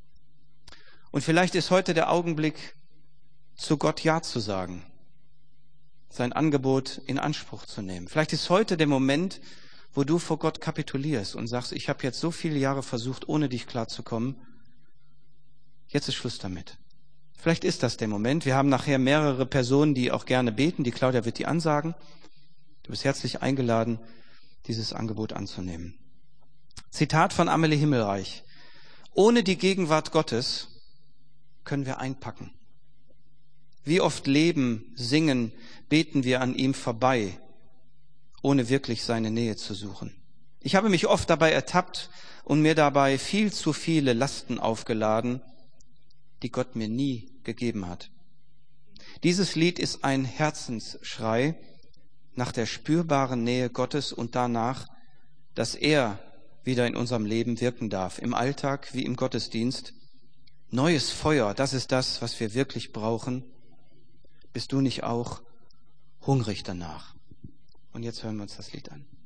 Und vielleicht ist heute der Augenblick, zu Gott Ja zu sagen. Sein Angebot in Anspruch zu nehmen. Vielleicht ist heute der Moment, wo du vor Gott kapitulierst und sagst, ich habe jetzt so viele Jahre versucht, ohne dich klarzukommen. Jetzt ist Schluss damit. Vielleicht ist das der Moment. Wir haben nachher mehrere Personen, die auch gerne beten. Die Claudia wird die ansagen. Du bist herzlich eingeladen, dieses Angebot anzunehmen. Zitat von Amelie Himmelreich. Ohne die Gegenwart Gottes können wir einpacken. Wie oft leben, singen, beten wir an ihm vorbei, ohne wirklich seine Nähe zu suchen. Ich habe mich oft dabei ertappt und mir dabei viel zu viele Lasten aufgeladen, die Gott mir nie gegeben hat. Dieses Lied ist ein Herzensschrei nach der spürbaren Nähe Gottes und danach, dass er wieder in unserem Leben wirken darf, im Alltag wie im Gottesdienst. Neues Feuer, das ist das, was wir wirklich brauchen. Bist du nicht auch hungrig danach? Und jetzt hören wir uns das Lied an.